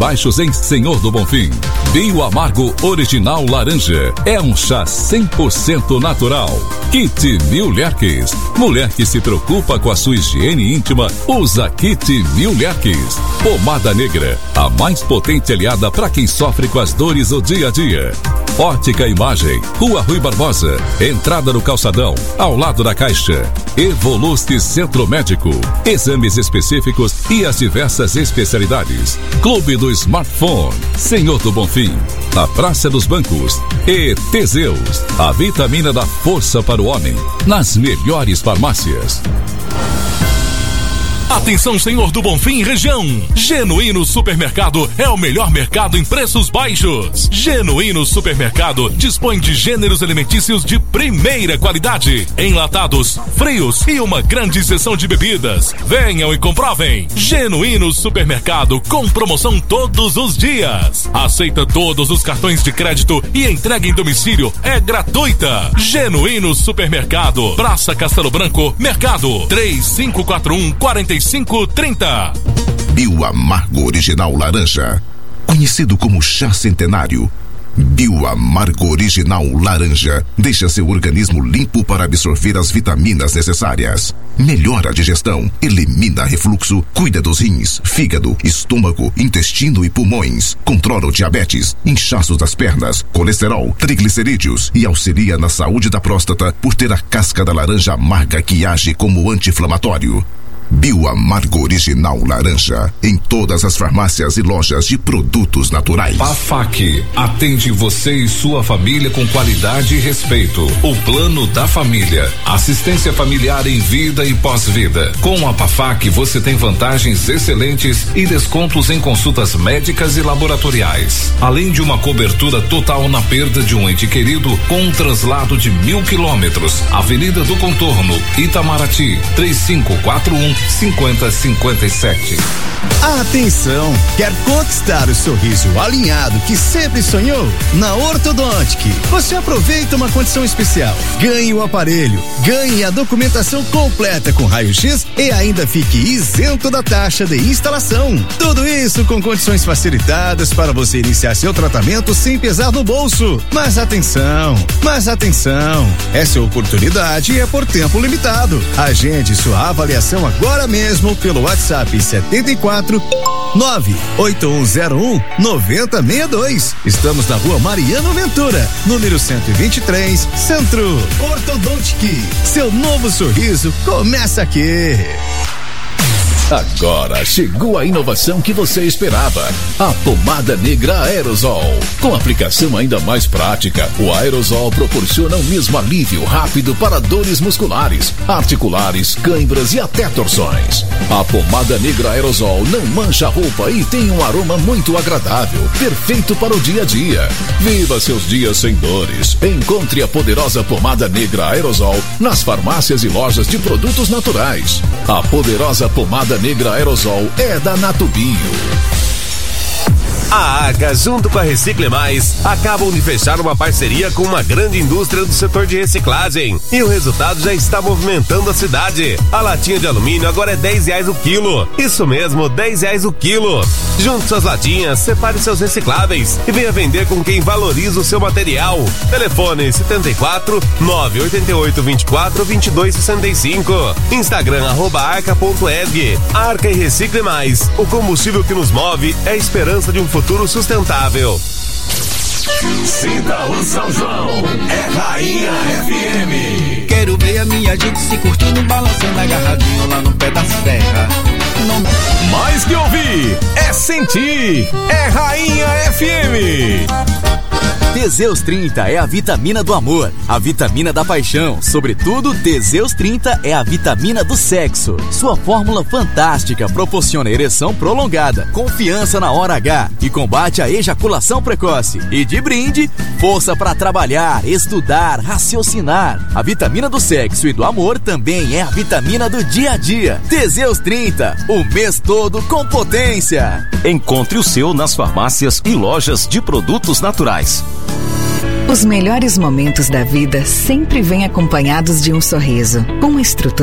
Baixos em Senhor do Bonfim. Bio Amargo Original Laranja. É um chá 100% natural. Kit Mil Lerques. Mulher que se preocupa com a sua higiene íntima, usa Kit Mil Lerques. Pomada Negra. A mais potente aliada para quem sofre com as dores do dia a dia. Ótica Imagem, Rua Rui Barbosa, entrada no calçadão, ao lado da Caixa. Evoluste Centro Médico, exames específicos e as diversas especialidades. Clube do Smartphone, Senhor do Bonfim, na Praça dos Bancos. E Teseus, a vitamina da força para o homem, nas melhores farmácias. Atenção, Senhor do Bonfim região. Genuíno Supermercado é o melhor mercado em preços baixos. Genuíno Supermercado dispõe de gêneros alimentícios de primeira qualidade, enlatados, frios e uma grande seção de bebidas. Venham e comprovem. Genuíno Supermercado com promoção todos os dias. Aceita todos os cartões de crédito e entrega em domicílio é gratuita. Genuíno Supermercado, Praça Castelo Branco, Mercado 3541-4530. Bio Amargo Original Laranja, conhecido como chá centenário. Bio Amargo Original Laranja deixa seu organismo limpo para absorver as vitaminas necessárias. Melhora a digestão, elimina refluxo, cuida dos rins, fígado, estômago, intestino e pulmões. Controla o diabetes, inchaços das pernas, colesterol, triglicerídeos e auxilia na saúde da próstata por ter a casca da laranja amarga que age como anti-inflamatório. Bio Amargo Original Laranja, em todas as farmácias e lojas de produtos naturais. PAFAC atende você e sua família com qualidade e respeito. O Plano da Família, assistência familiar em vida e pós-vida. Com a PAFAC você tem vantagens excelentes e descontos em consultas médicas e laboratoriais. Além de uma cobertura total na perda de um ente querido com um translado de 1.000 quilômetros. Avenida do Contorno, Itamaraty, 3541-5057. Atenção! Quer conquistar o sorriso alinhado que sempre sonhou? Na Ortodontic, você aproveita uma condição especial. Ganhe o aparelho, ganhe a documentação completa com raio-x e ainda fique isento da taxa de instalação. Tudo isso com condições facilitadas para você iniciar seu tratamento sem pesar no bolso. Mas atenção! Essa oportunidade é por tempo limitado. Agende sua avaliação agora mesmo pelo WhatsApp 74-98101-9062. Estamos na Rua Mariano Ventura, número 123, Centro. Ortodontic, seu novo sorriso começa aqui. Agora chegou a inovação que você esperava. A pomada negra aerosol. Com aplicação ainda mais prática, o aerosol proporciona o mesmo alívio rápido para dores musculares, articulares, câimbras e até torções. A pomada negra aerosol não mancha a roupa e tem um aroma muito agradável, perfeito para o dia a dia. Viva seus dias sem dores. Encontre a poderosa pomada negra aerosol nas farmácias e lojas de produtos naturais. A poderosa pomada negra aerosol é da Natubio. A AGA, junto com a Recicle Mais, acabam de fechar uma parceria com uma grande indústria do setor de reciclagem. E o resultado já está movimentando a cidade. A latinha de alumínio agora é R$10 o quilo. Isso mesmo, R$10 o quilo. Junte suas latinhas, separe seus recicláveis e venha vender com quem valoriza o seu material. Telefone 74-988-24-2265. Instagram @arca.erg. Arca e Recicle Mais. O combustível que nos move é a esperança de um futuro sustentável. Sinta o São João, é Rainha FM. Quero ver a minha gente se curtindo, balançando agarradinho lá no pé da serra. Mais que ouvir, é sentir, é Rainha FM. Teseus 30 é a vitamina do amor, a vitamina da paixão. Sobretudo, Teseus 30 é a vitamina do sexo. Sua fórmula fantástica proporciona ereção prolongada, confiança na hora H e combate a ejaculação precoce. E de brinde, força para trabalhar, estudar, raciocinar. A vitamina do sexo e do amor também é a vitamina do dia a dia. Teseus 30, o mês todo com potência. Encontre o seu nas farmácias e lojas de produtos naturais. Os melhores momentos da vida sempre vêm acompanhados de um sorriso. Com uma estrutura